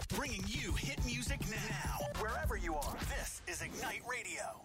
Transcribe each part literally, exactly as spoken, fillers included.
Bringing you hit music now. Wherever you are, this is Ignite Radio.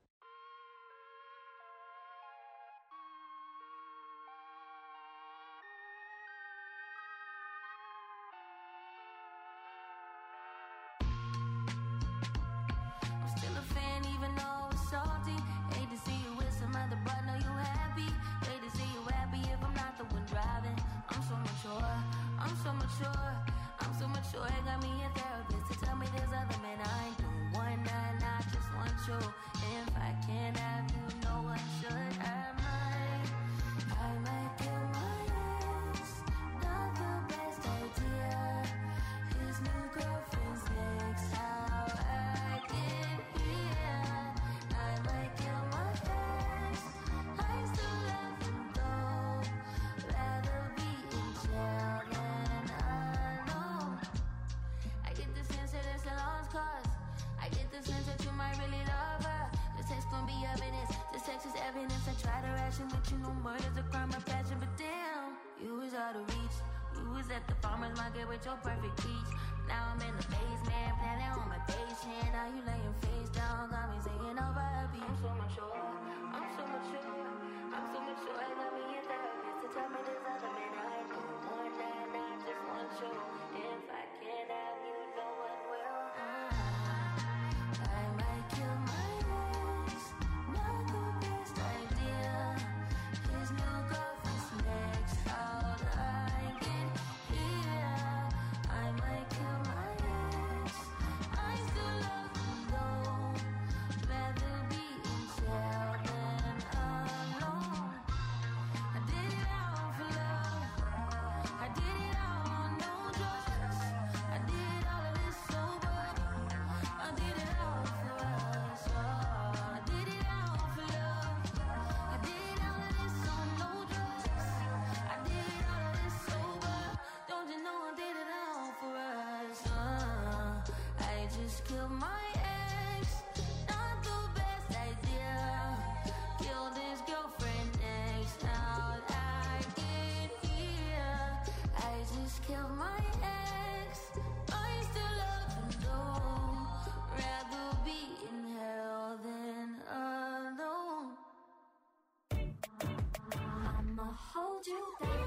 I'm so mature, I'm so mature. It got me a therapist to tell me there's other men I don't want, and I just want you. If I can't have you, no one should have mine. I might kill my ex, not the best idea. His new girlfriend's next, how I get here. I might kill my ex, I still love him though. Rather be in jail than alone. I get the sense that it's a lost cause. I get the sense that you might really love her. This text gon' be evidence. This text is evidence. I try to ration, but you know murder's a crime of passion. But damn, you was out of reach. You was at the farmer's market with your perfect peach. Now I'm in the basement, planning on my patient. Now you laying face down, got me singing over a beat. I'm so mature, I'm so mature, I'm so mature. I got me a therapist to tell me there's other men I don't want, and I just want you. If I can't have you, no one will. I might kill my ex, not the best idea. His new girlfriend's next, how'd I get here? I might kill my ex, I still love him though. Rather be in jail than alone. I did it all for love, I did it all, no drugs. I did all of this sober, I did it all for us. Oh, I did it all for love, I did all of this on no drugs. I did all of this sober, don't you know I did it all for us. Uh, I just killed my ex, not the best idea. Killed his girlfriend next, how'd I get here? I just killed my ex, I still love him though. Rather be in hell than alone. I'ma hold you down.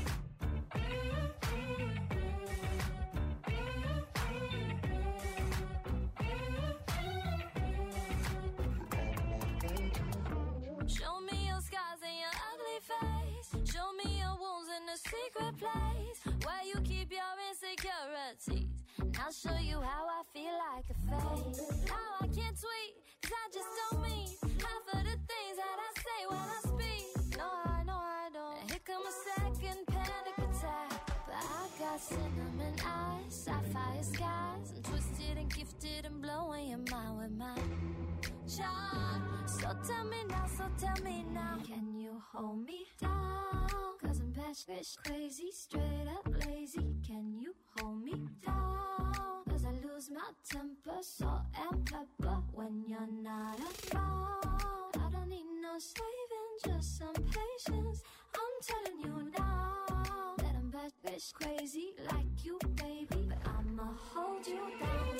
Show me your scars and your ugly face. Show me your wounds in a secret place where you keep your insecurities. And I'll show you how I feel like a fake. How I can't tweet, cause I just don't mean half of the things that I say when I speak. No, I know I don't. And here come a second panic attack. But I got cinnamon eyes, sapphire skies. I'm twisted and gifted and blowing your mind with my charm. So tell me now, so tell me now, can you hold me down? Cause I'm passionate, crazy, straight up lazy. Can you hold me down? Cause I lose my temper, salt and pepper when you're not around. I don't need no saving, just some patience. I'm telling you now that I'm passionate, crazy like you, baby. But I'ma hold you down.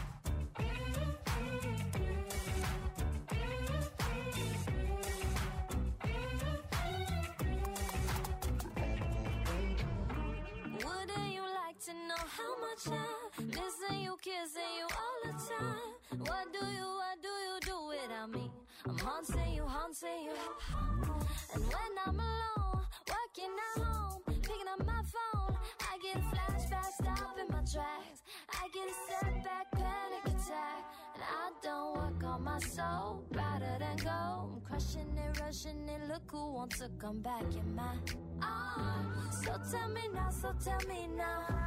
To know how much I listen, you kissing you all the time. What do you, what do you do without me? I'm haunting you, haunting you. And when I'm alone, working at home, picking up my phone, I get a flashback, stopping my tracks. I get a setback, panic attack. And I don't work on my soul, rather than go. I'm crushing it, rushing it, look who wants to come back in my arms. So tell me now, so tell me now,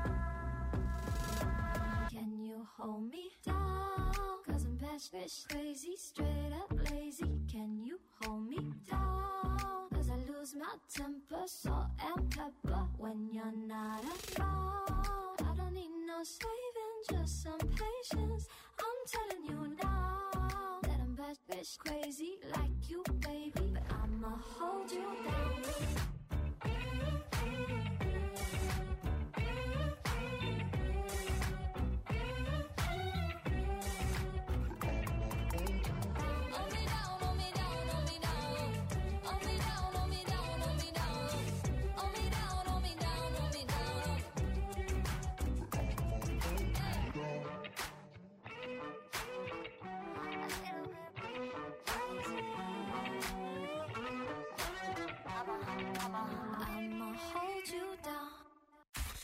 can you hold me down? Cause I'm passionate, crazy, straight up lazy. Can you hold me down? Cause I lose my temper, salt and pepper when you're not around. I don't need no saving, just some patience. I'm telling you now that I'm passionate, crazy like you, baby. But I'ma hold you down.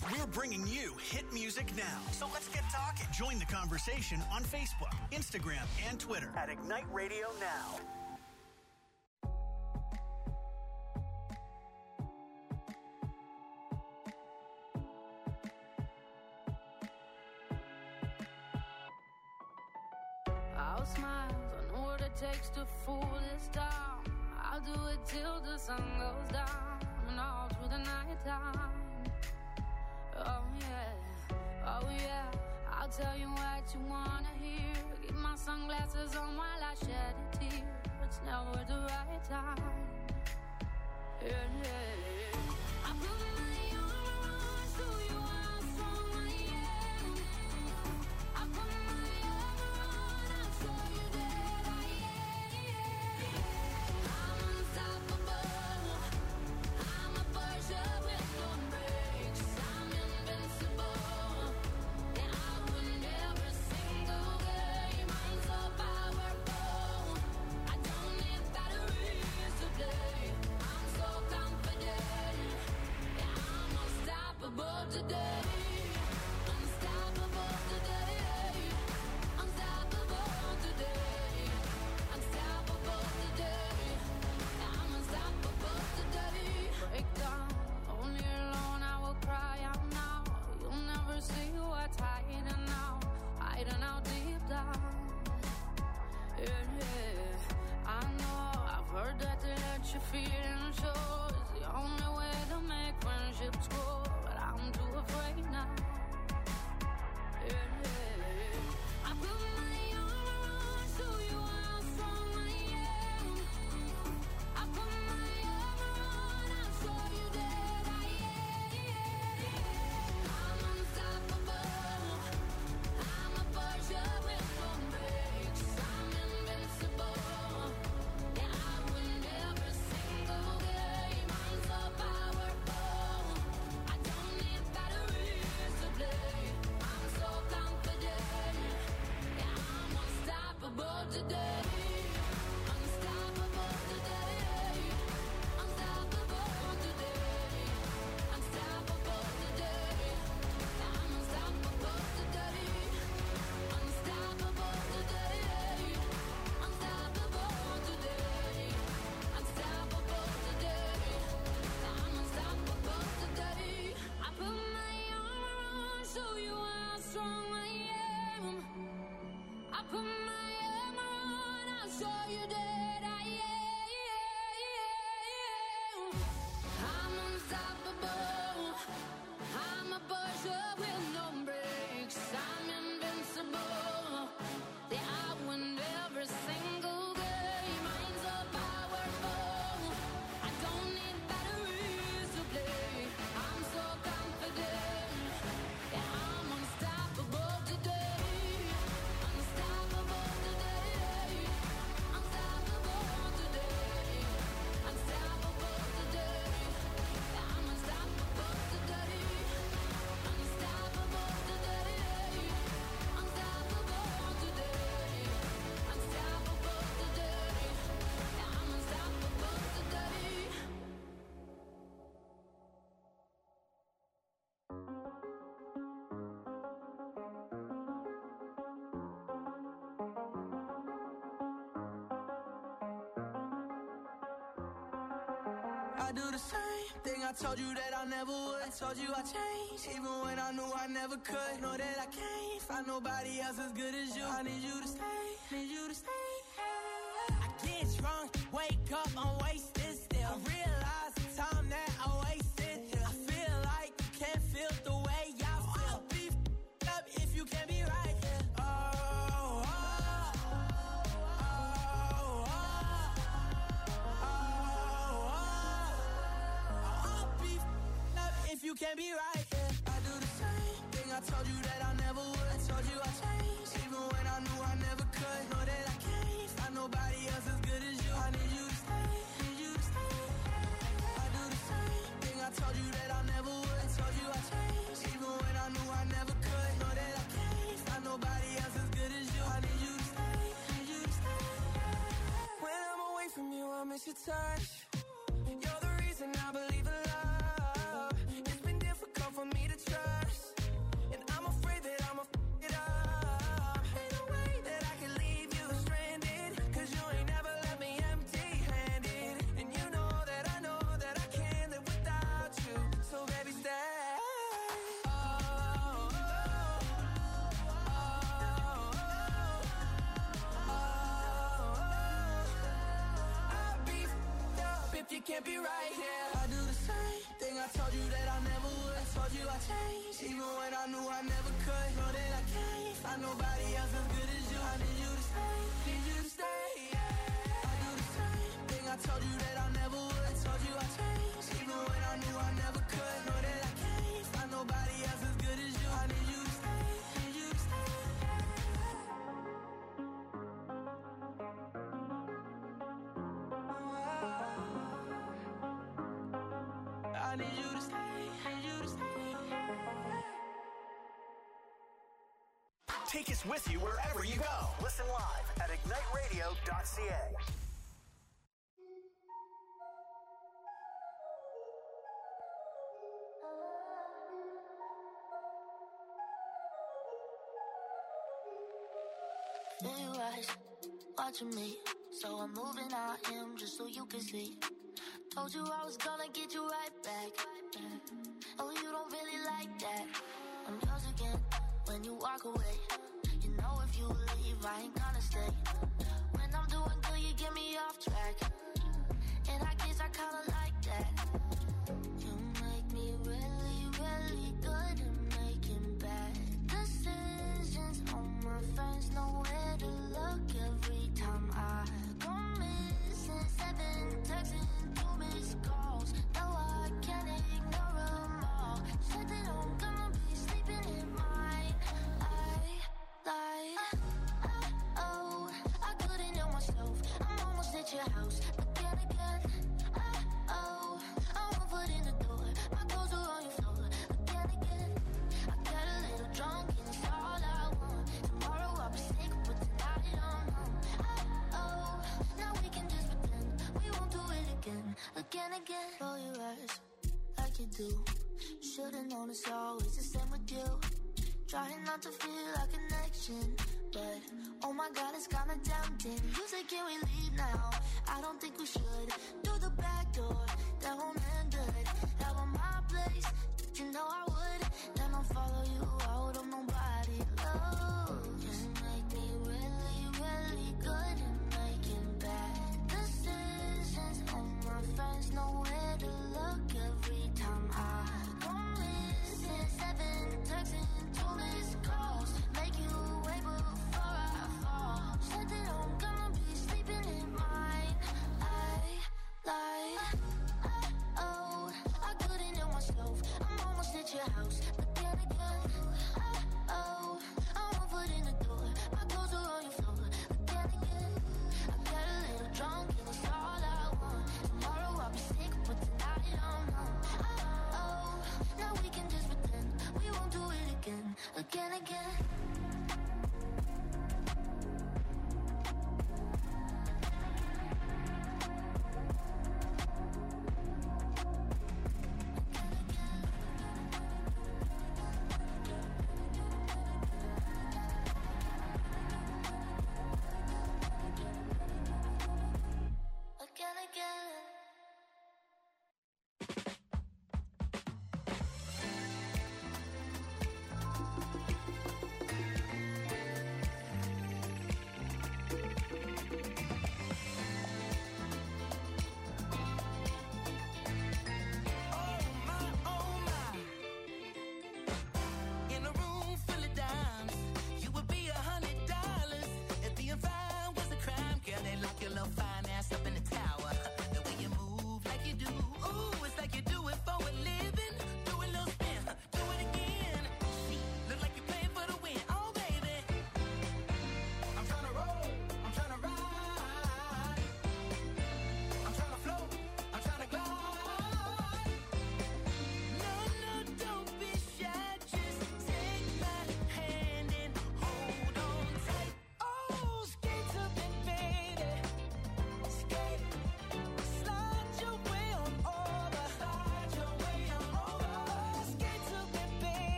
We're bringing you hit music now. So let's get talking. Join the conversation on Facebook, Instagram, and Twitter at Ignite Radio Now. I'll smile, I know what it takes to fool this town. I'll do it till the sun goes down and all through the night time. Oh yeah, oh yeah, I'll tell you what you wanna hear. Keep my sunglasses on while I shed a tear. It's never the right time. Yeah, yeah. I put my armor on, show you how strong I am. I put my armor on, I'll show you that I am. I'm unstoppable. I'm a Porsche with no brakes. I'm invincible. And I win every single game. I'm so powerful. I don't need batteries to play. I'm so confident. Yeah, I'm unstoppable today. Unstoppable today. Unstoppable today. Unstoppable today. Yeah, I'm unstoppable today. Break down, only alone I will cry out now. You'll never see what's hiding out, hiding out deep down. Yeah, yeah. I know, I've heard that to let you feel and show is the only way to make friendships grow, but I'm too afraid now. Yeah, yeah. I put my armor on, show you how strong I am. I put my armor on, I'll show you that I am. I'm unstoppable. I'm a Porsche with no brakes. I'm invincible. Yeah, I win every single game. I'm so powerful. I don't need batteries to play. I'm so confident. Yeah, I'm unstoppable today. Unstoppable today. Unstoppable today. Unstoppable today. Yeah, I'm unstoppable today. Unstoppable today. Unstoppable today. Unstoppable today. Yeah, I'm unstoppable today. I put my armor on, show you how strong I am. I put my armor on, I'll show you that I am. I'm unstoppable. I'm a Porsche with no brakes. I'm invincible. Yeah, I win every single game. I'm so powerful. I don't need batteries to play. I'm so confident. Yeah, I'm unstoppable today. Unstoppable today. Unstoppable today. Unstoppable today. Yeah, I'm unstoppable today. Unstoppable today. Unstoppable today. Unstoppable today. Yeah, I'm unstoppable today. I do the same thing I told you that I never would. I told you I changed, even when I knew I never could. Know that I can't find nobody else as good as you. I need you to stay, need you to stay. I get drunk, wake up, I'm wasted still. I realize the time that I wasted here. I feel like you can't feel the way I feel. I'll be f***ed up if you can't be right here. Oh, oh, oh, oh, oh, oh. I'll be f***ed up if you can't be right here. I do the same thing I told you that I never would. I told you I changed, even when I knew I never could. Know that I can't find nobody else as good as you. I need you to stay, need you to stay. I do the same thing I told you that I never would. I told you I changed, even when I knew I never could. Know that I can't find nobody else as good as you. I need you to stay, need you to stay. When I'm away from you, I miss your touch. You're the reason I believe in love. It's been difficult for me to trust. can't be right here. I do the same thing I told you that I never would. I told you I changed, even when I knew I never could. Know that I can't find nobody else as good as you. I need you to stay, need you to stay, yeah. I do the same thing I told you that I never would. I told you I changed, even when I knew I never could. Know that I can't find nobody else as good as you. I need you to stay, need you to stay. I need you to stay, need you to stay. Take us with you wherever you go. Listen live at ignite radio dot c a. Feel your eyes watching me, so I'm moving out him just so you can see. Told you I was gonna get you right back. Oh, you don't really like that. I'm yours again when you walk away. You know if you leave, I ain't gonna stay. When I'm doing good, you get me off track. And I guess I kinda like that. You make me really, really good at making bad decisions. All my friends know where to look every time I go missing. Seven texts and two missed calls. No, I can't ignore them all. Said that I'm gonna be sleeping in mine. I lied. Oh, I couldn't help myself. I'm almost at your house, but then again, oh, I'm one foot in the door. My clothes are on your floor, but then again, I got a little drunk and it's all I want. Tomorrow I'll be sick, but tonight I don't know. Oh, now we can just pretend we won't do it again, again, again. Roll your eyes like you do. Should've known it's always the same with you. Trying not to feel a connection, but oh my God, it's kinda tempting. You say, can we leave now? I don't think we should. Through the back door, that won't end good. Out on my place, you know I would. Then I'll follow you out of nobody loves. You make me really, really good at making bad decisions. All my friends know where to look every time I go missing. Seven texts and two missed calls. Make you wait before I fall. Said that I'm gonna be sleeping in mine. I lied. Oh, I couldn't help myself. I'm almost at your house, but then again, oh, I'm one foot in the door. My clothes are on your floor, but then again, I got a little drunk and it's all I want. Tomorrow I'll be sick, but tonight I don't know. Oh, now we can just pretend we won't do it again, again, again. Again, again.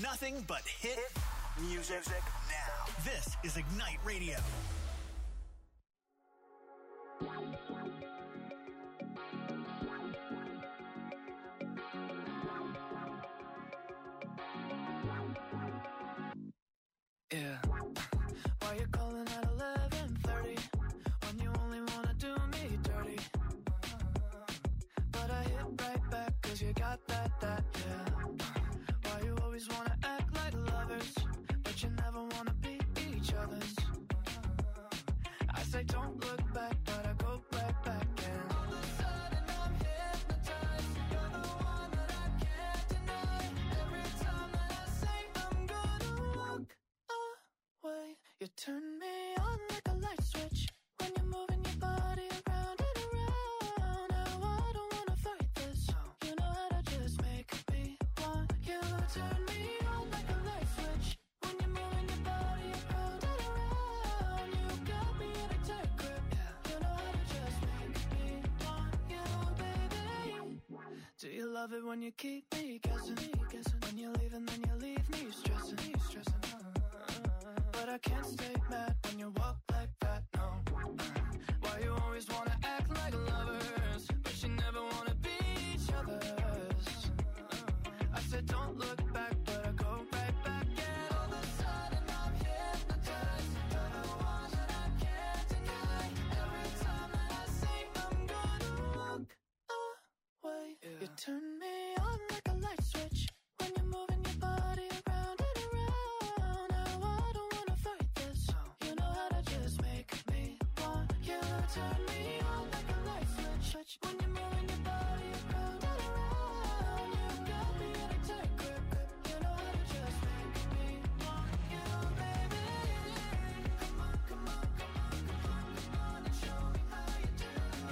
nothing but hit music now. This is Ignite Radio. Yeah. Why you calling at eleven thirty when you only wanna do me dirty? But I hit right back cause you got that, that, yeah. Why you always wanna act like lovers, but you never wanna be each other's? I say don't look back, but I go right back and all of a sudden I'm hypnotized. You're the one that I can't deny. Every time that I say I'm gonna walk away, you turn me on like a light switch when you're moving your body around and around. Now I don't wanna fight this. You know how to just make me want you. Turn me on like a light switch when you're moving your body around and around. You got me in a tight grip. You know how to just make me want you, baby. Do you love it when you keep me guessing? When you leave and then you leave me stressing, stressing. But I can't stay mad when you walk like that, no. Why you always wanna act like lovers, but you never wanna be each other's? I said don't look back, but I go right back. And all of a sudden I'm hypnotized. You're the one that I can't deny. Every time that I say I'm gonna walk away, yeah. You turn me on like a light switch when you're moving your body around and around. Now I don't wanna fight this. You know how to just make me want you. Turn me on like a light switch when you're moving your body around and around. You got me in a tight grip. You know how to just make me want you, baby. Come on, come on, come on, come on, come on and show me how you do.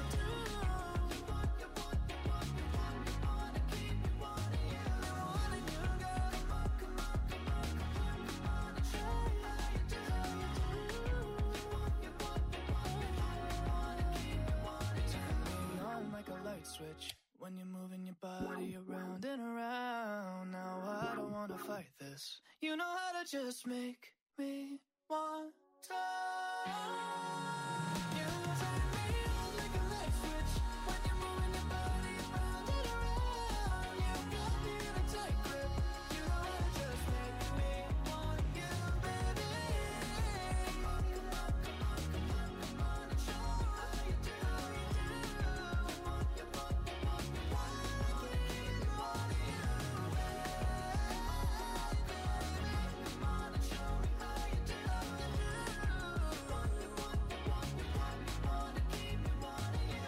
You want, you want, you want, you want, you wanna keep me wanting you. Wanting you, girl. Come on, come on, come on, come on, come on and show me how you do. You want, you want, you want, you want, you wanna keep me wanting you. Turn me on like a light switch when you're moving your body around and around. Now I don't wanna fight this. You know how to just make me want to. You turn me on like a light switch when you're moving your body around and around. You got me in a tight grip. You know how to just make me want you, baby. Come on, come on, come on, come on, come on and show me how you do. You want, you want, you want, you want, you wanna keep me wanting you, baby. Come on and show me how you do. You want, you want, you want, you want, you wanna keep me wanting you.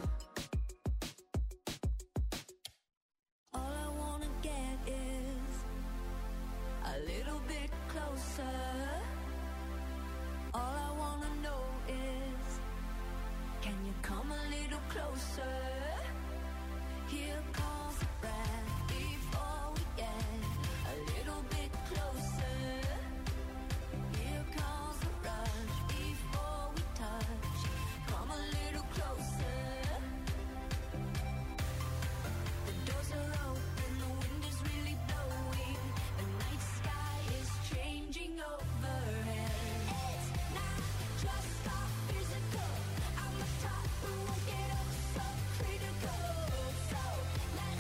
All I wanna get is a little bit closer. All I wanna know is, can you come a little closer? Here comes the breath before we get a little bit closer. Here comes the rush before we touch. Come a little closer. The doors are open, the wind is really blowing. The night sky is changing overhead. It's not just our physical. I'm a top who won't get up so critical. So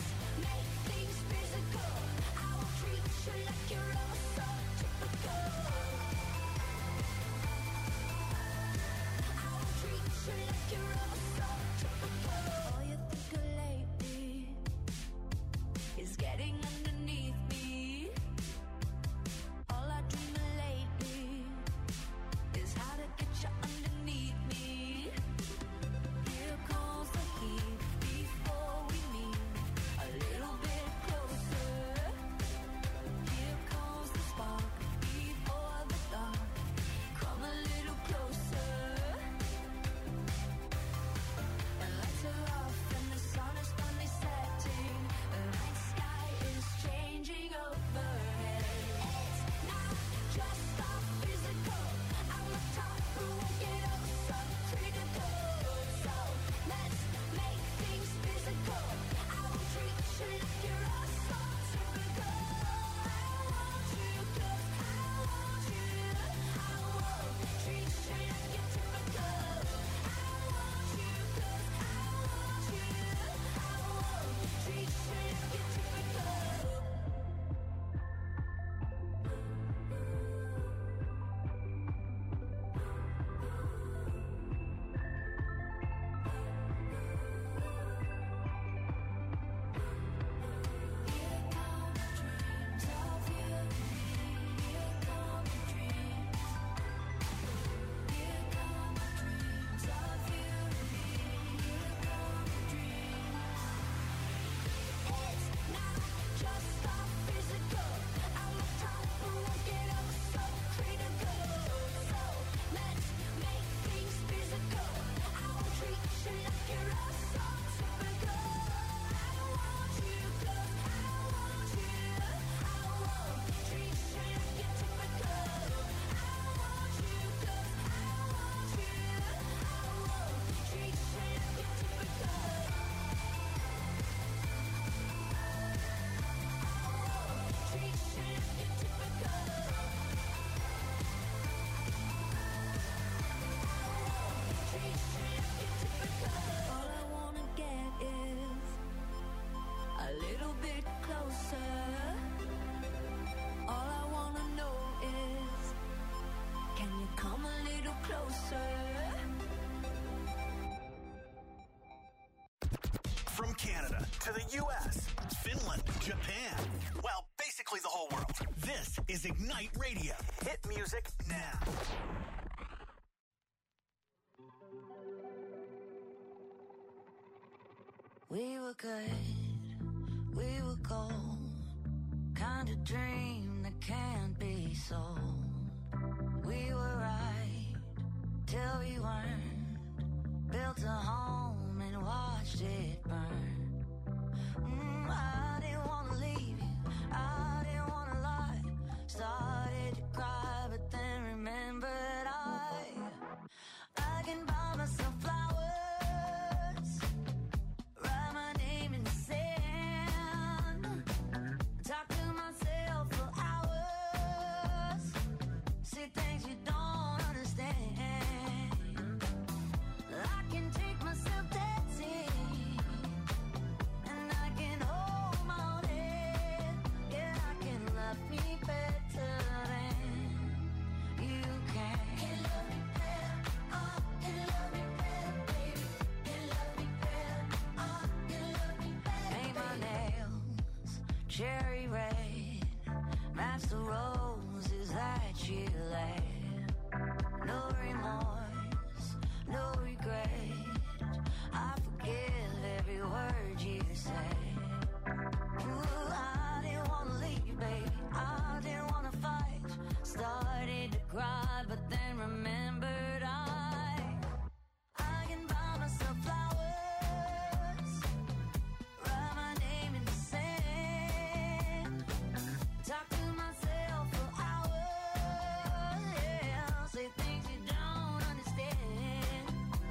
bit closer. All I wanna know is, can you come a little closer? From Canada to the U S, Finland, Japan, well, basically the whole world. This is Ignite Radio. Hit music now. We were good, we were gold, kind of dream that can't be sold. We were right till we weren't, built a home and watched it burn. Mm, I didn't want to leave you, I didn't want to lie. Started to cry, but then remembered I I can buy myself flowers, write my name in the sand, talk to myself for hours, see things you don't understand. I can take myself dancing, and I can hold my own head. Yeah, I can love me better than you can. Can love me better, oh, can love me better, baby. Can love me better, oh, can love me better. Paint my nails cherry red, match the roses that you laid. No remorse, no regret. I forgive every word you say. Ooh, I didn't wanna leave you, baby. I didn't wanna fight. Started to cry, but then remembered I I can buy myself flowers, write my name in the sand, talk to myself for hours, yeah, say things you don't understand.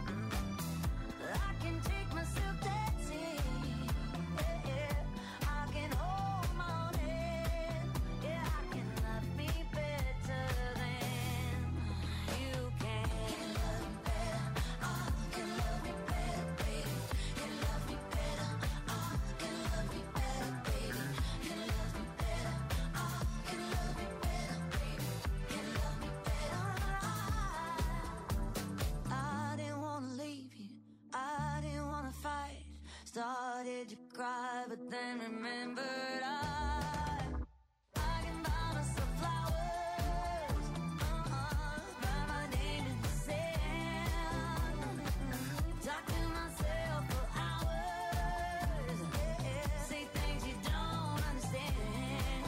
I can take myself dancing, yeah, yeah. I can hold my own head, yeah, I can love me better than you can. Can love me better, oh, can love me better, baby. Can love me better, oh, can love me better, baby. Can love me better, oh, can love me better, baby. Can love me better, oh. I didn't wanna leave you, I didn't wanna fight. Started to cry, but then remembered I I can buy myself flowers, uh-uh, write my name in the sand, talk to myself for hours, yeah, say things you don't understand.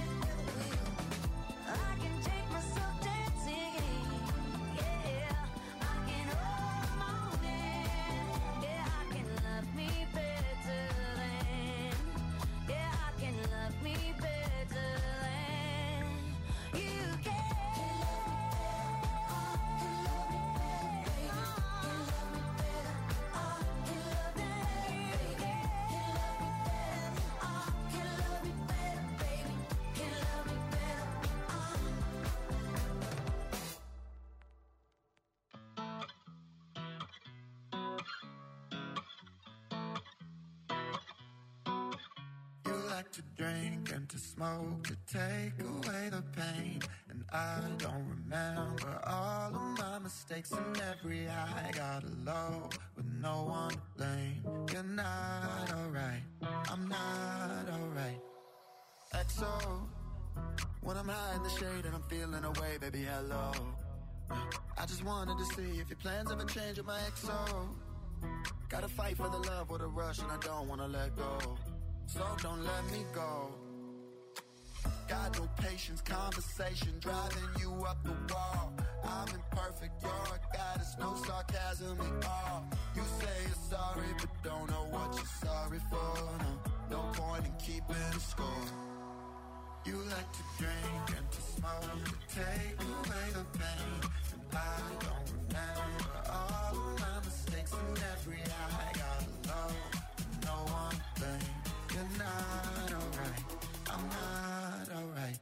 I can take myself dancing, yeah, I can hold my own hand, yeah, I can love me better than, yeah, I can love me better than you can. You like to drink and to smoke to take away the pain. And I don't remember all of my mistakes and every high. Got low with no one to blame. You're not alright, I'm not alright. X O, when I'm high in the shade and I'm feeling away, baby, hello. I just wanted to see if your plans ever change with my X O. Gotta fight for the love with a rush and I don't wanna let go. So don't let me go. Got no patience, conversation driving you up the wall. I'm imperfect, you're a goddess, no sarcasm at all. You say you're sorry, but don't know what you're sorry for. No, no point in keeping score. You like to drink and to smoke to take away the pain. And I don't remember all of my mistakes and every high. I got low, no one to blame. You're not alright, I'm not alright.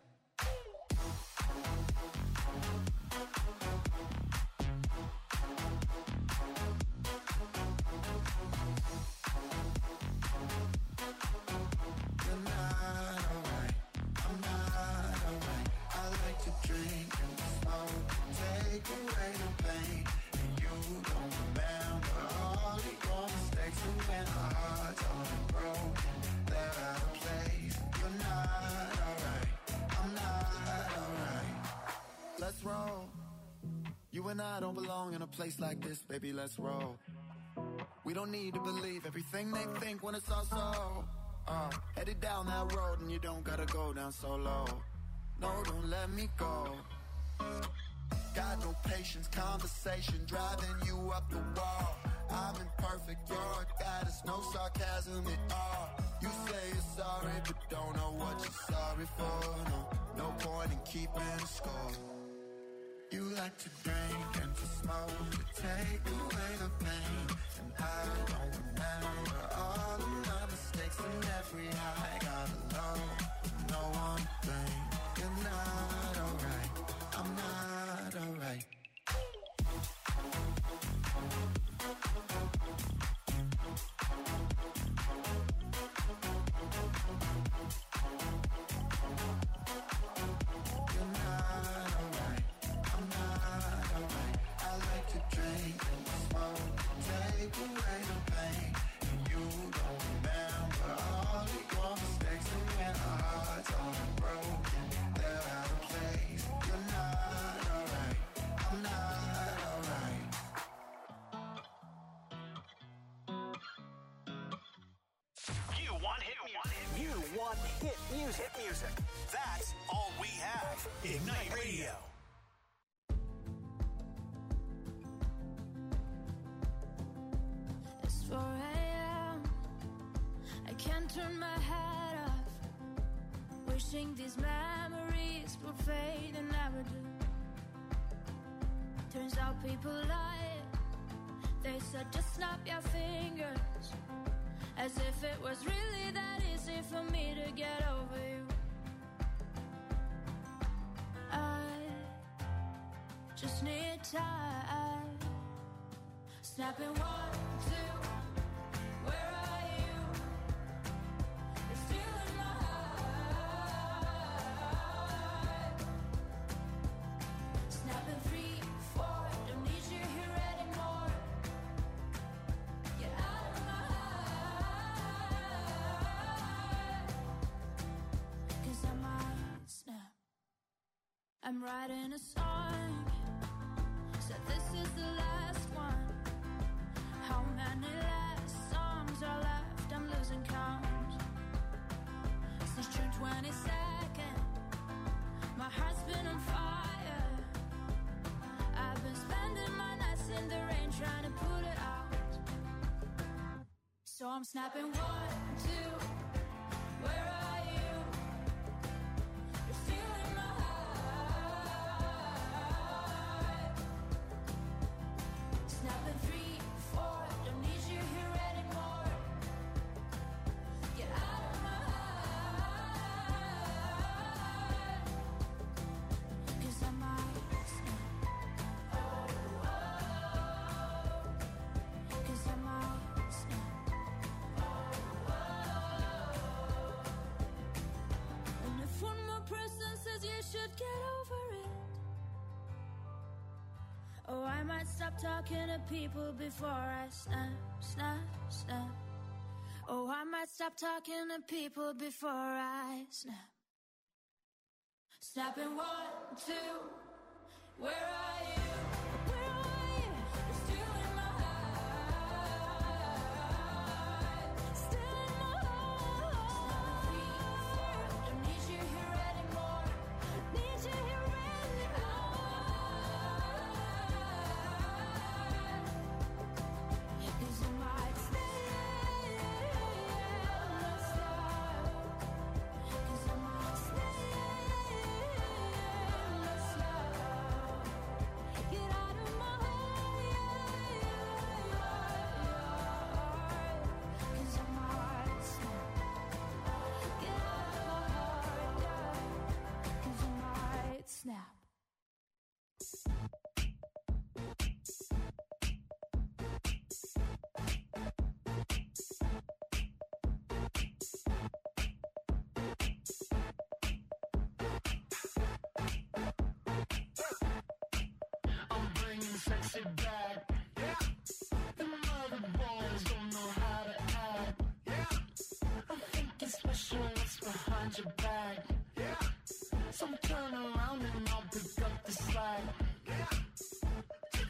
You're not and I don't belong in a place like this, baby, let's roll. We don't need to believe everything they think when it's all so. Uh, headed down that road and you don't gotta go down so low. No, don't let me go. Got no patience, conversation driving you up the wall. I'm imperfect, you're a goddess, no sarcasm at all. You say you're sorry, but don't know what you're sorry for. No, no point in keeping score. You like to drink and to smoke to take away the pain. And I don't remember all of my mistakes and every high. Gotta love no one thing. You're not alright, I'm not alright. Hit music. Hit music. That's all we have. Ignite Radio. It's four a.m. I can't turn my head off. Wishing these memories would fade and never do. Turns out people lie. They said just snap your fingers. As if it was really that easy for me to get over you. I just need time. Snapping one, two, where are you? You're still in my heart. Snapping three, four, don't need you here anymore. Get out of my I'm writing a song, said this is the last one. How many last songs are left? I'm losing count. Since June twenty-second, my heart's been on fire. I've been spending my nights in the rain trying to put it out. So I'm snapping one, two, where are you? You're still in my heart. Snapping three, four, don't need you here anymore. Get out of my heart. Cause I might snap. Oh, oh. Cause I might snap. Oh, oh. And if one more person says you should get over it, oh, I might stop talking to people before I snap, snap, snap. Oh, I might stop talking to people before I snap. Snapping one, two, where are you? Where are you? You're still in my heart. Still in my heart. Three, four, don't need you here anymore. Need you here anymore. Cause I might stay, not stop. Cause I might stay, not stop. Get out of my heart. Cause I might snap. Get out of my heart, yeah. Cause I might snap. I'm bringing sexy back. Yeah. The mother boys don't know how to act. Yeah. I'm thinking special what's behind your back. Yeah. So turn around and I'll pick up the slack. Yeah.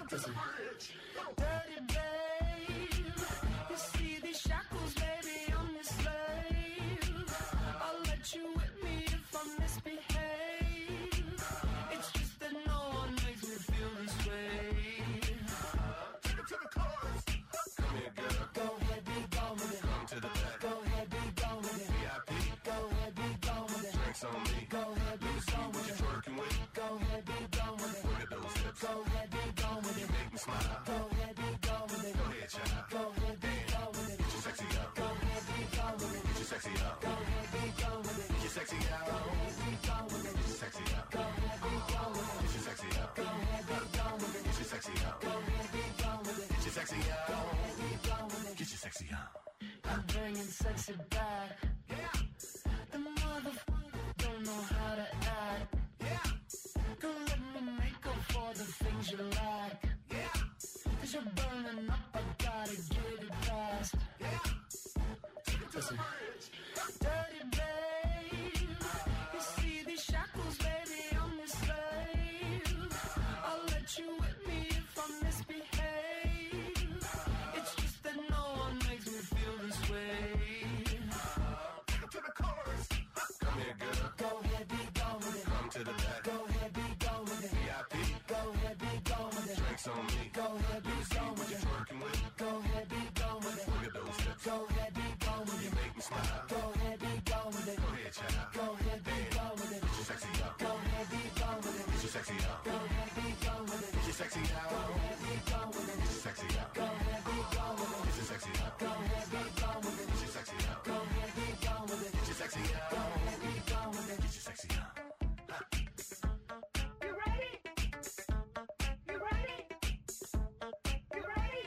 Listen. Dirty babe, you see these shackles, baby, I'm your slave. I'll let you whip me if I misbehave. It's just that no one makes me feel this way. Take it to the chorus. Come here, girl. Go ahead, be gone with it. Come to the back. Go ahead, be gone with it. V I P. Go ahead, be gone with it. Drinks on me. Go ahead, be gone What with you it. twerking with? Go ahead, be gone with it. Look at those hips. Go ahead, be gone with You it. make me smile. Go ahead, be gone with it. Go ahead, child. Go ahead, be gone with it. Get your sexy out. Go ahead, be gone with it. Get your sexy out. Go ahead, be gone with it. Get your sexy out. Go ahead, be gone with it. Get your sexy out. Go ahead, be gone with it. Get your sexy out. Go ahead, be gone with it. Get your sexy out. Go ahead, be gone with it. Get your sexy out. Go ahead, be gone with it. Get your sexy out. I'm bringing sexy back. Yeah. The motherfucker don't know how to act. Yeah. Don't let me make up for the things you lack. Yeah. Cause you're burning up, I gotta get it fast. Yeah. Take it to the bridge. Dirty babe, you see these shackles, baby, I'm your slave. I'll let you whip me if I misbehave. It's just that no one makes me feel this way. Take it to the chorus. Come here, girl. Go ahead, be gone with it. Come to the back. Go ahead, be gone with it. V I P. Go ahead, be gone with it. Drinks on me. Go ahead, be gone What with you it. twerking with? Go ahead, be gone with it. Look at those hips. Go ahead, be gone with You it. make me smile. Go ahead, be gone with it. Go ahead, child. Go ahead, be gone with it. Get your sexy out. Go ahead, be gone with it. Get your sexy out. Go ahead, be gone with it. Get your sexy out. Go ahead, be gone with it. Get your sexy out. Go ahead, be gone with it. Get your sexy out. Go ahead, be gone with it. Get your sexy out. Go ahead, be gone with it. Get your sexy out. Go ahead, be gone with it. Get your sexy out. You ready? You ready? You ready?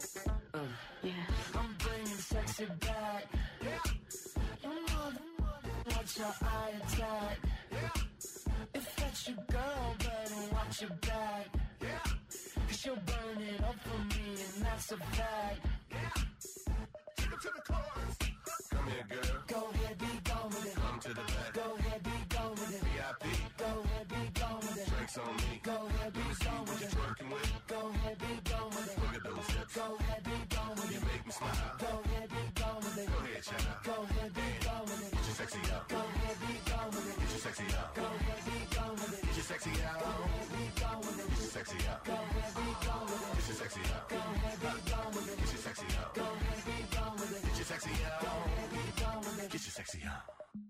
I'm bringing sexy back. Yeah. You mother, watch your eye attack. Yeah. If that's your girl, better watch your back. Yeah. Cause she'll burn it up for me, and that's a fact. Yeah. Take it to the chorus. Come here, girl. Go ahead, be gone with it. Come to the back. Go ahead, be gone with it. V I P. Go ahead, be gone with it. Drinks on me. Go ahead, be gone What with you it. twerking with? Go ahead, be gone with it. Look at those hips. Go ahead, be gone with You it. make me smile. Go ahead, be gone with it. Go ahead, child. Go ahead, be gone with it. Get your sexy out. Go ahead, be gone with it. Get your sexy out. Go ahead, be gone with it. Get your sexy out. Go ahead, be gone with it. Get your sexy out. Go ahead, be gone with it. Get your sexy out. Go ahead, be gone with it. Get your sexy out. Go ahead, be gone with it. Get your sexy out. Go ahead, be gone with it. Get your sexy out.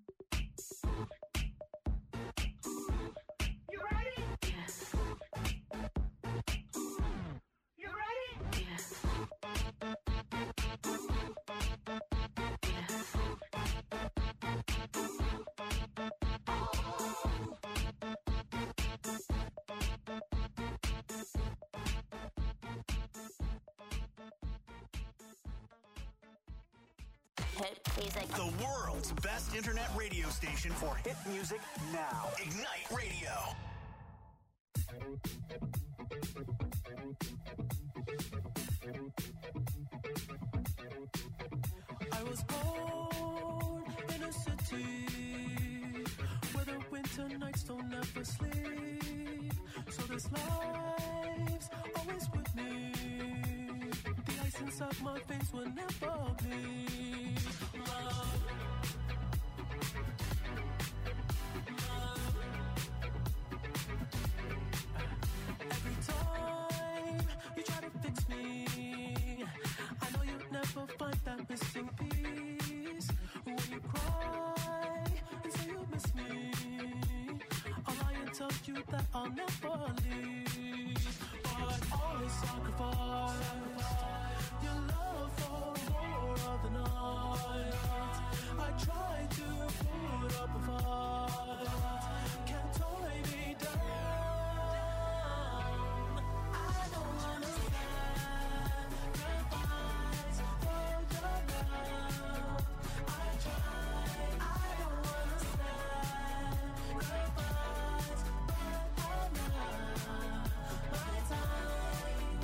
You ready? You ready? Hit music. The world's best internet radio station for hit music now. Ignite Radio. I was born in a city where the winter nights don't ever sleep. So this life's always with me. The ice inside my veins will never bleed. Love. Love. Every time you try to fix me, I know you'll never find that missing piece. When you cry and say you miss me, I'll lie and tell you that I'll never leave. But always sacrifice your love for more of the night. I try to put up a fight, can't tie me down. I don't wanna sacrifice for your love. I try, I don't wanna sacrifice, but I'm not my time.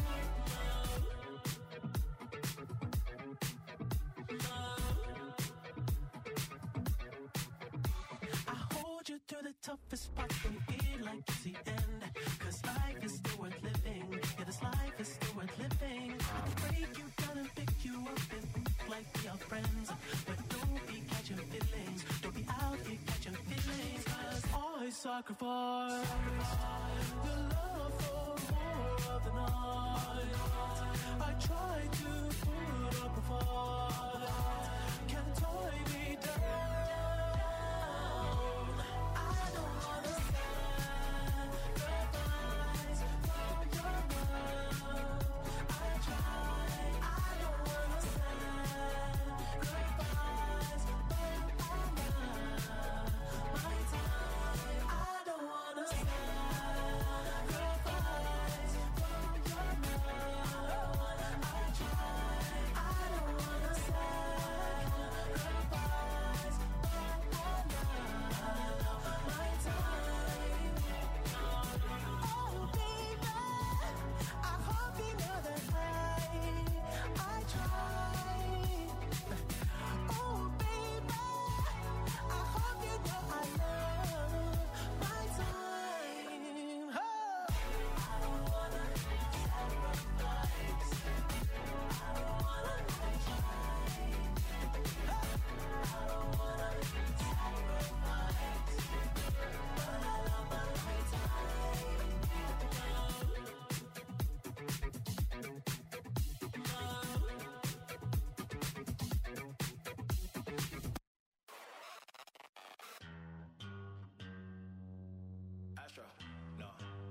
I hold you through the toughest parts and feel like it's the end. Cause life is still worth living. Yeah, this life is still worth living. I can break you down and pick you up and think like we are friends. But don't be catching feelings. Don't be out here catching feelings. Cause I sacrifice your love for more of the night. I try to put up a fight. Can't tie me down. I don't wanna sacrifice for your love. I try. I don't wanna sacrifice for my love, my time. I don't wanna sacrifice for your love. I try. I don't wanna sacrifice for my love, my time. Oh baby, I hope you know that I I try. Oh baby, I hope you know I love my time. Oh. I don't wanna sacrifice. I don't wanna try. I don't wanna sacrifice. But I love my Astro, no.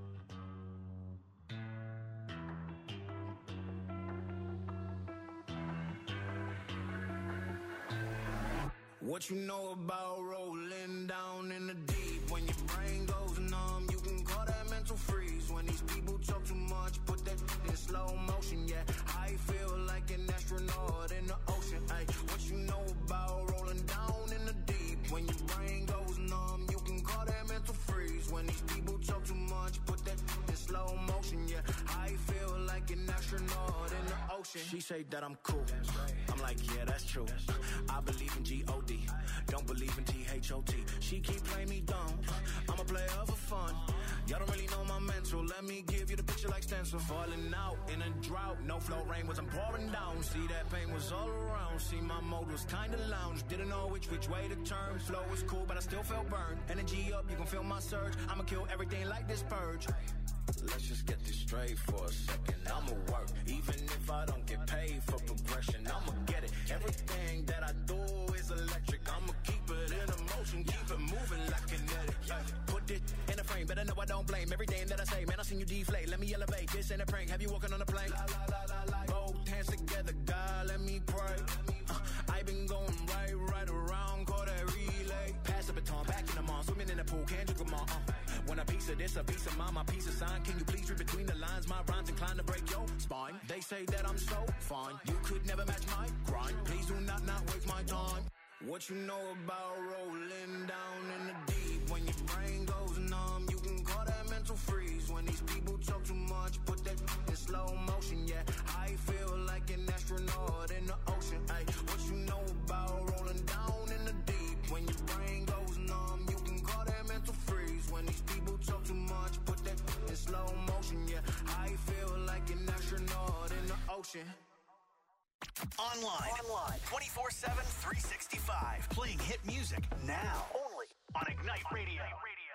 What you know about rolling down in the deep? When your brain goes numb, you can call that mental freeze. When these people talk too much, put that in slow motion. Yeah, I feel like an astronaut in the ocean. Ay, what you know about rolling down in the deep? When your brain goes numb, you can call that mental freeze. When these people talk too much, put that in slow motion. Yeah, I feel like an astronaut in the ocean. She say that I'm cool. I'm like, yeah, that's true. I believe in G O D. Don't believe in T H O T. She keep playing me dumb. I'm a player for fun. Y'all don't really know my mental. Let me give you the picture like stencil. Falling out in a drought. No flow rain wasn't pouring down. See, that pain was all around. See, my mode was kinda lounge. Didn't know which which way to turn. Flow was cool, but I still felt burned. Energy up, you can feel my surge. I'ma kill everything like this purge. Let's just get this straight for a second. I'ma work, even if I don't get paid for progression. I'ma get it. Everything that I do is electric. I'ma keep it in a motion, keep it moving like kinetic. Ay, put it in a frame, better know I don't blame everything that I say. Man, I seen you deflate. Let me elevate. This ain't a prank. Have you walking on a plane? La, la, la, la, la. Both hands together, God, let me pray. Uh, I been going right, right around, call that relay. Pass the baton, back in the mall, swimming in the pool, can't drink them all. Uh. When a piece of this, a piece of mine, my piece of sign. Can you please read between the lines? My rhymes inclined to break your spine. They say that I'm so fine. You could never match my grind. Please do not not waste my time. What you know about rolling down in the deep? When your brain goes numb, you can call that mental freeze. When these people talk too much, put that in slow motion. Yeah, I feel like an astronaut in the ocean. Ay, what you know about rolling down in the deep? When your brain goes numb, you can call that mental freeze. When these people talk too much, put that in slow motion. Yeah, I feel like an astronaut in the ocean. Online, Online. twenty-four seven, three sixty-five. Playing hit music now. Only on Ignite Radio.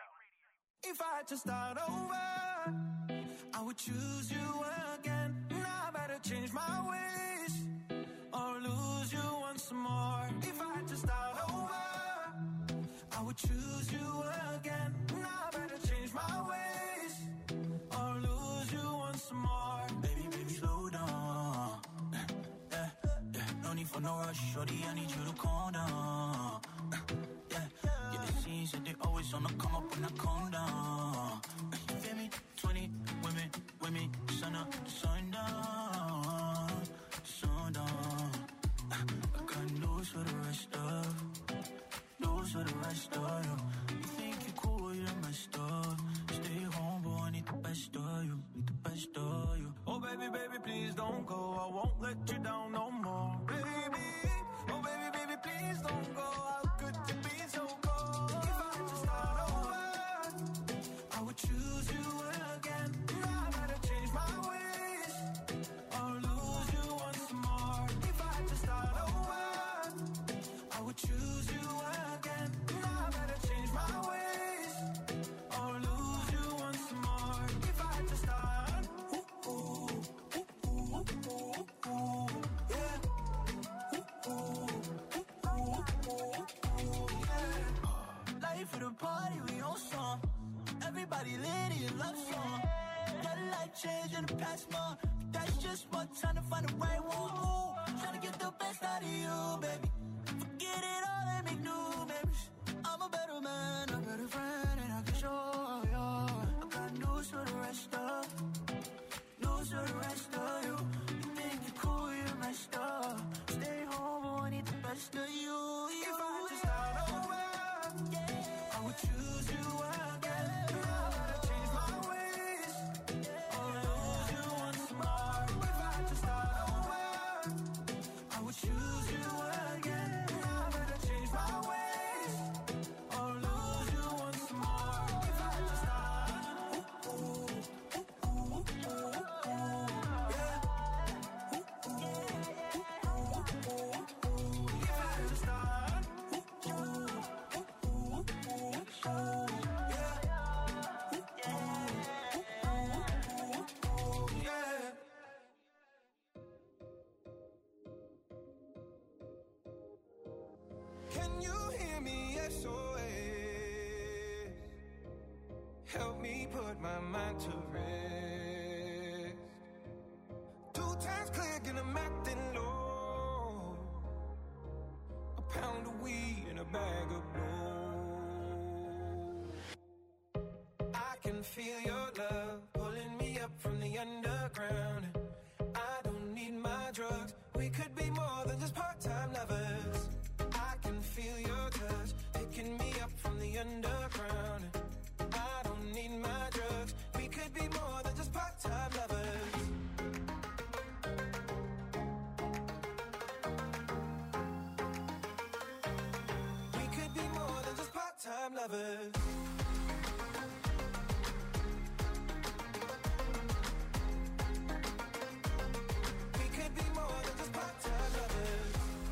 If I had to start over, I would choose you again. Now I better change my ways or lose you once more. If I had to start over, I would choose you again. Now I better change my ways or lose you once more. Baby, baby, slow down. Yeah, yeah. No need for no rush, shorty, I need you to calm down. Yeah, yeah, the scenes that they always on the come up when I calm down. You feel me? twenty women, women, sun up, sun down, sun down. I got news for the rest of, news for the rest of you. You think you cool, you're messed up. Stay home, boy, I need the best of you, need the best of you. Oh baby, baby, please don't go. I won't let you down no more, baby. Oh baby, baby, please don't go. How could you be so cold? If I had to start over, I would choose you again. I gotta change my ways. body lit in your love song. Got a life change in the past month. That's just one time to find the right one. Ooh, trying to get the best out of you, baby. Forget it all and make new memories. I'm a better man, a better friend, and I can show you. I got news for the rest of, news for the rest of you. You think you're cool, you're messed up. Stay home, but I need the best of you. you. If I just start over, yeah, I would choose you again. I gotta change my ways, I'll lose you once more. If I just start over, I would choose you again. I better change my ways, I'll lose you once more. If I just start, ooh, ooh, ooh, ooh, ooh, ooh, yeah. Ooh, ooh, ooh, ooh, ooh, ooh. If I just start, ooh, ooh, ooh, ooh, ooh, yeah. Ooh, ooh, ooh, ooh, ooh, yeah. Can you hear me? S O S. Help me put my mind to rest. Two times click and I'm acting low. A pound of weed and a bag of blow. I can feel your love pulling me up from the underground. I don't need my drugs. We could be more than just part-time lovers. I can feel your touch picking me up from the underground. I don't need my drugs. We could be more than just part-time lovers. We could be more than just part-time lovers. We could be more than just part-time lovers.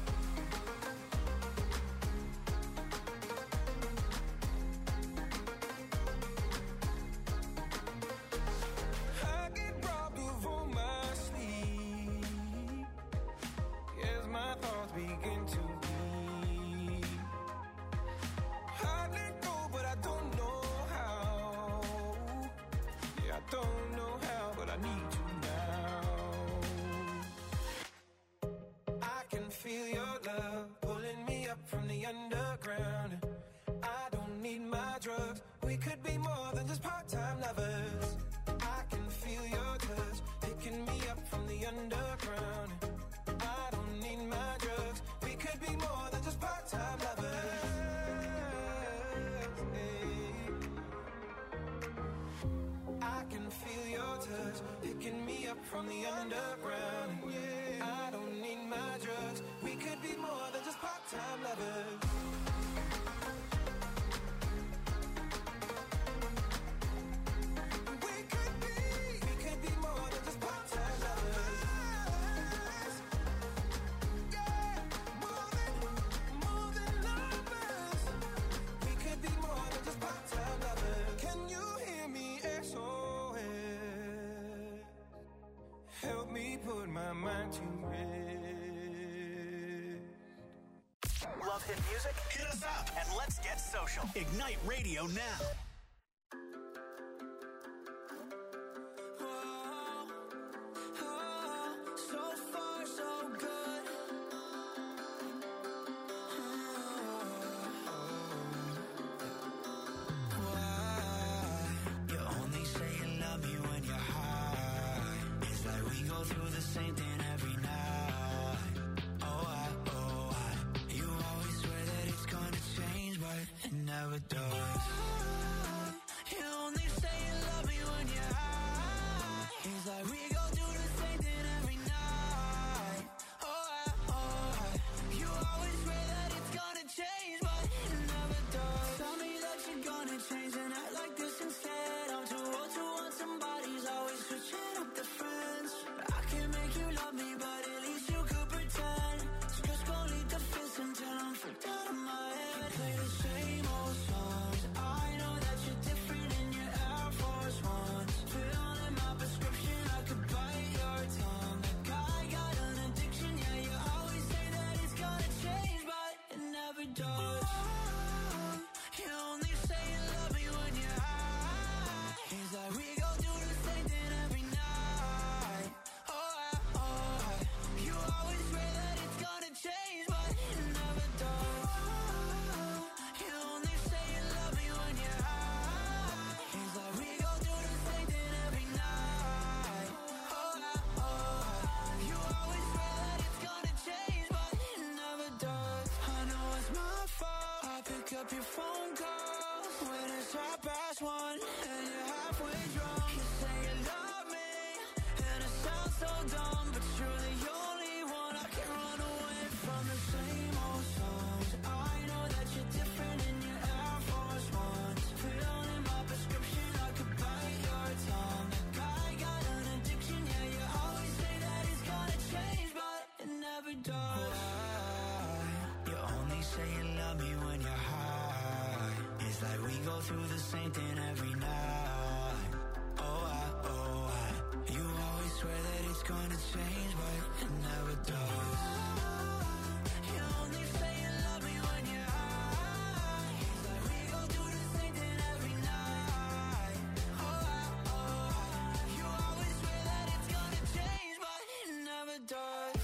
I get robbed of all my sleep as my thoughts begin to bleed. I let go, but I don't know how. Yeah, I don't know how, but I need you now. I can feel your love pulling me up from the underground. I don't need my drugs. We could be more than just part-time lovers. I can feel your touch picking me up from the underground. I don't need my drugs. We could be more than just part-time lovers. Hey. I can feel your touch picking me up from the underground. I don't need my drugs. We could be more than just part-time lovers. We could be, we could be more than just part-time lovers. Yeah, more than, more than lovers. We could be more than just part-time lovers. Can you hear me? S O S. Help me put my mind to rest. Love hit music? Hit us up and let's get social. Ignite Radio now. So far, so good. Why? You only say you love me when you're high. It's like we go through the same thing every night. Oh, I, oh, I. You always swear that it's gonna change, but it never does. You only say you love me when you're high. It's like we go through the same thing every night. Oh, I, oh, I. You always swear that it's gonna change, but it never does. Tell me that you're gonna change and act like this instead. I'm too old to want somebody's always switching up the friends. I can make you love me, but at least you could pretend. So just go lead the fence until I'm freaked out of my head. Play the same old songs. I know that you're different in your Air Force Ones. Fill in my prescription, I could up your phone call when it's half past one and you're halfway drunk. You say you love me and it sounds so dumb, but you're the only one I can run away from. The same old songs. I know that you're different in your Air Force Ones. Filled in my prescription, I could bite your tongue. I got an addiction, yeah, you always say that it's gonna change, but it never does. Why? You only say you love me when you're high. It's like we go through the same thing every night. Oh, I, oh, I. You always swear that it's gonna change, but it never does. You only say you love me when you're high. It's like we go through the same thing every night. Oh, I, oh, I. You always swear that it's gonna change, but it never does.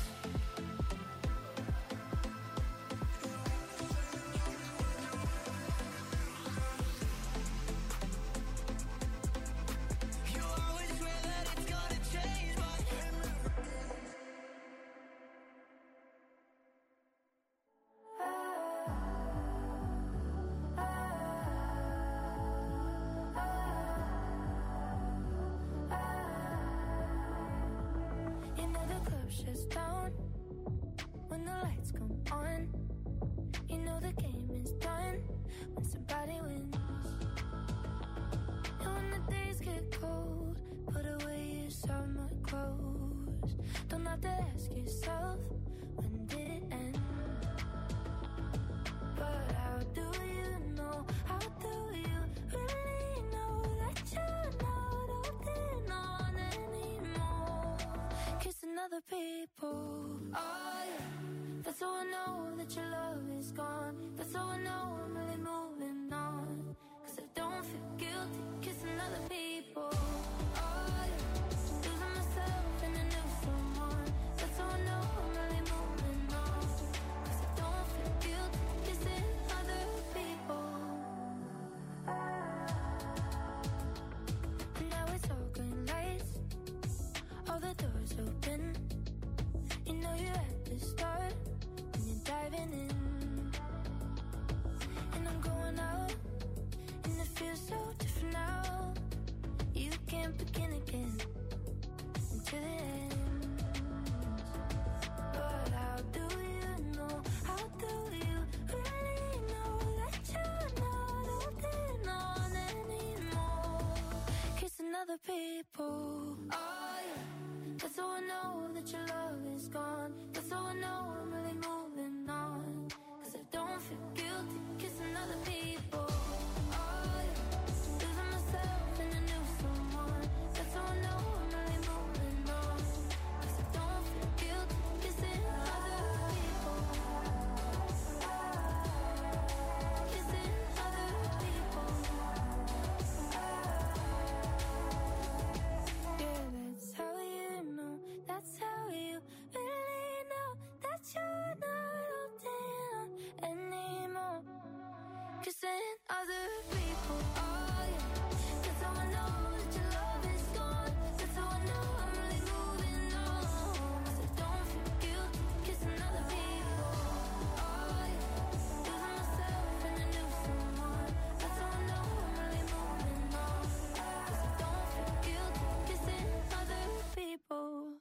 You always swear that it's gonna change, but it never does. You know the club shuts down when the lights come on. You know the game is done when somebody wins. And when the days get cold, put away your summer clothes. Don't have to ask yourself, when did it end? But how do you know, how do you really know that you're not holding on anymore? Kissing other people. Oh yeah, that's how I know that your love is gone. That's how I know I'm really moving on. Cause I don't feel guilty kissing other people. Oh yeah, losing myself in a new someone. That's how I know I'm really moving on. Cause I don't feel guilty kissing other people. And now it's all green lights, all the doors open. You know you're at the start and you're diving in. And I'm going out and it feels so different now. You can't begin again until it ends. But how do you know, how do you really know that you're not holding on anymore? Kissing other people. Oh yeah, that's how I know that your love is gone. That's how I know I'm really moving on. Cause I don't feel guilty kissing other people. Oh yeah, losing myself in a new someone. That's how I know I'm really moving on. Cause I don't feel guilty kissing other people. Kissing other people. Yeah, that's how you know. That's how you really know that you're not holding on anymore. Kissing other people. Oh yeah, that's how I know that your love is gone. That's how I know I'm really moving on. Cause I don't feel guilty kissing other people. Oh yeah, losing myself in a new someone. That's how I know I'm really moving on. Cause I don't feel guilty kissing other people.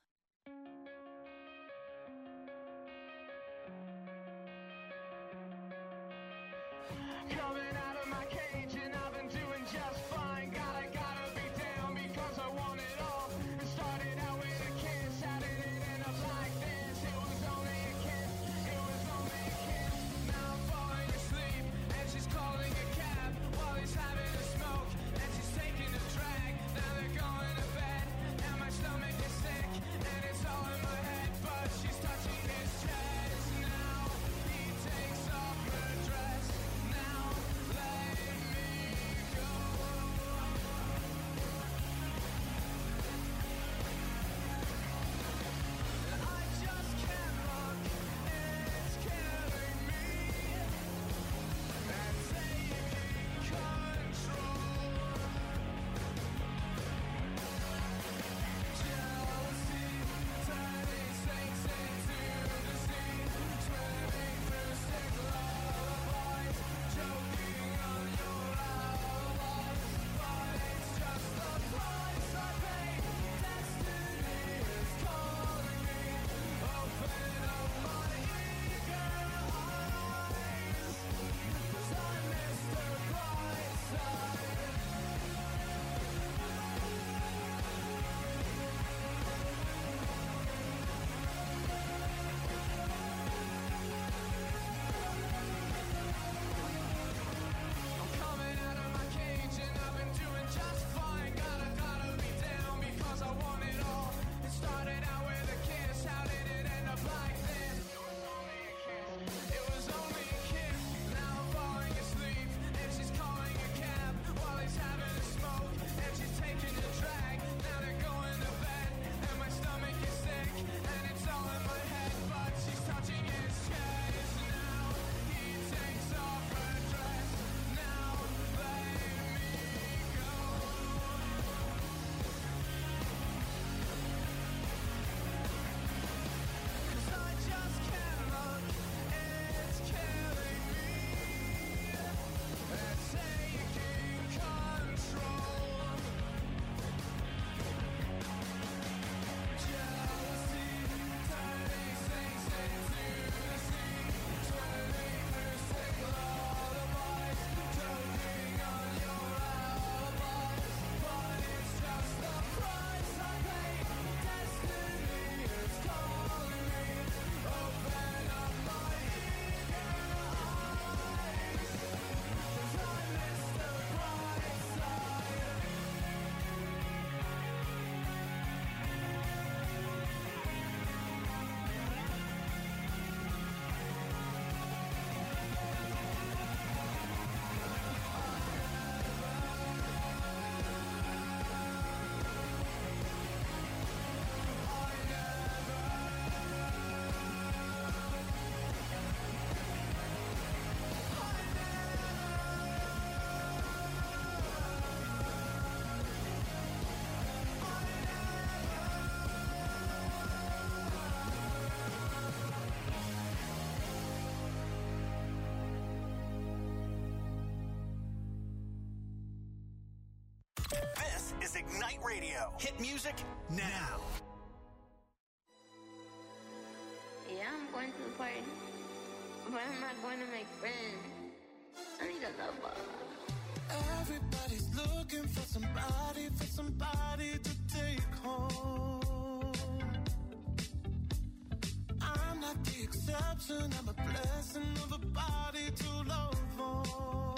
Coming out of my cage and I've been doing just fine. Gotta, gotta be down because I want it all. It started out with a kiss, how did it end up like this? It was only a kiss, it was only a kiss. Now I'm falling asleep and she's calling a cab while he's having a smoke and she's taking a drag. Now they're going to bed and my stomach is sick and it's all in my head, but she's touching his chest. Now he takes off her dress. Now Night Radio. Hit music now. Yeah, I'm going to the party, but I'm not going to make friends. I need a lover. Everybody's looking for somebody, for somebody to take home. I'm not the exception, I'm a blessing of a body to love on.